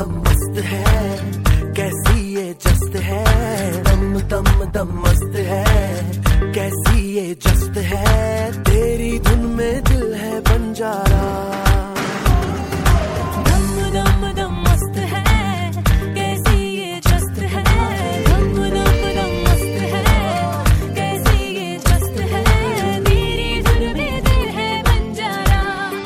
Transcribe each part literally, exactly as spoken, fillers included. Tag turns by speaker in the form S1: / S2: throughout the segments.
S1: दम मस्त है, कैसी ये जस्त है। दम दम दम मस्त है, कैसी ये जस्त है। तेरी धुन में दिल है बंजारा।
S2: दम दम दम मस्त है, कैसी ये जस्त है। दम दम दम मस्त है, कैसी ये जस्त है। तेरी धुन में दिल है बंजारा।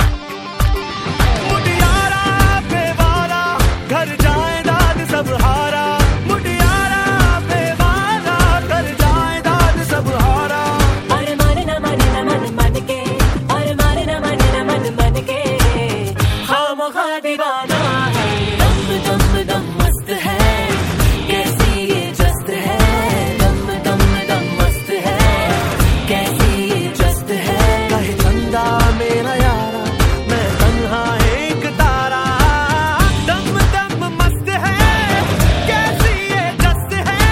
S1: मुटियारा बेवारा घर जाए दाद सब हारा। मुटियारा बेवारा घर जाए दाद सब हारा।
S2: और माने ना माने ना मन मन के, और माने ना माने ना मन मन के। खामखा दीवाना है। दम दम दम मस्त है, कैसी ये जस्त है। दम दम दम मस्त है, कैसी ये जस्त है।
S1: कहे चंदा मेरा यारा, मैं तन्हा एक तारा। दम दम मस्त है, कैसी ये जस्त है।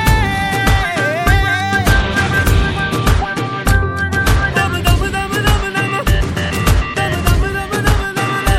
S1: दम दम दम दम दम दम दम दम दम दम।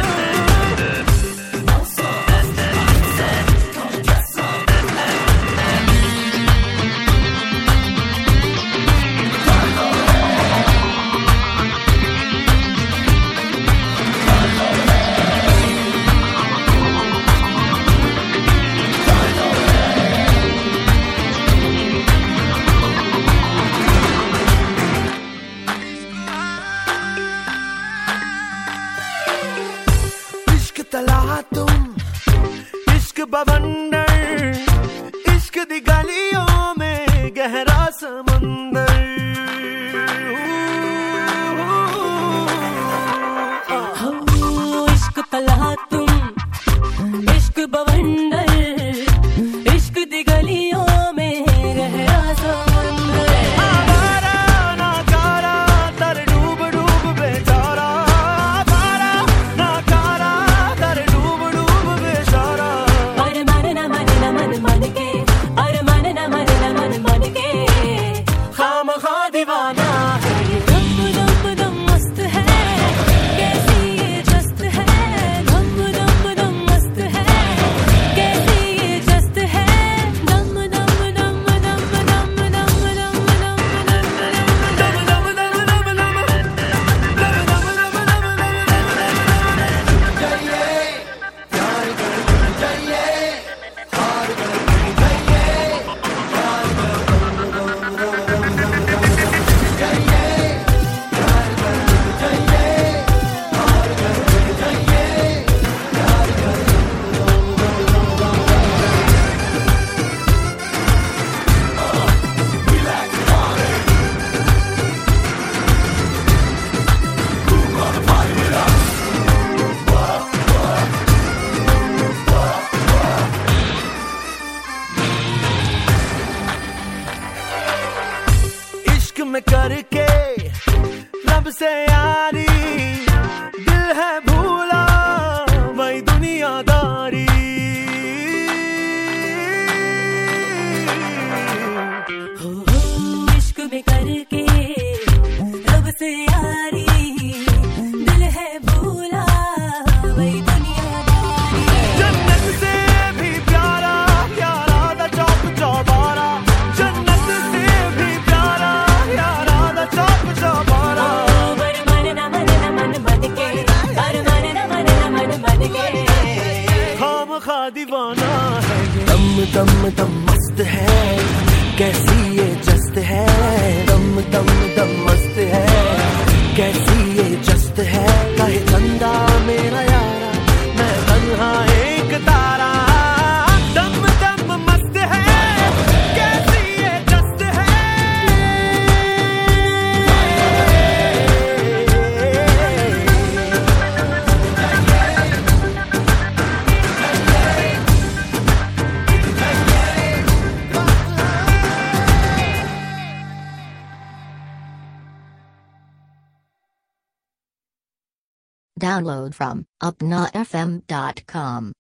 S1: इश्क तला तुम, इश्क बवंडर। इश्क दी गलियों में गहरा समंदर।
S2: हो इश्क तला तुम, इश्क बवंडर। इश्क दी गलियों में गहरा समंदर।
S1: आवारा नाकारा तर डूब डूब बेचारा। आवारा नाकारा तर डूब डूब बेचारा।
S2: और माने ना माने ना मन मन के, और माने ना माने ना मन मन के।
S1: खामखा दीवाना है।
S2: दम दम दम मस्त है, कैसी ये जस्त है। दम दम दम मस्त है, कैसी ये जस्त है। दम दम दम दम दम दम दम दम दम
S1: दम दम दम दम दम दम इश्क में करके रब से यारी। दिल है भूला वही दुनियादारी।
S2: हो हो इश्क में करके रब से यारी। दिल है भूला वही दुनियादारी।
S1: जन्नत से भी प्यारा यारा दा चौक चौबारा। जन्नत से भी प्यारा यारा दा चौक चौबारा।
S2: और माने ना माने ना मन मन के, और माने ना माने ना मन मन के।
S1: खामखा दीवाना है। दम दम दम मस्त है, कैसी ये जस्त है। दम दम दम मस्त है, कैसी ये जस्त है। कहे चंदा मेरा यारा, मैं तन्हा एक तारा। दम दम मस्त है, कैसी ये जस्त है।
S3: Download from upna f m dot com.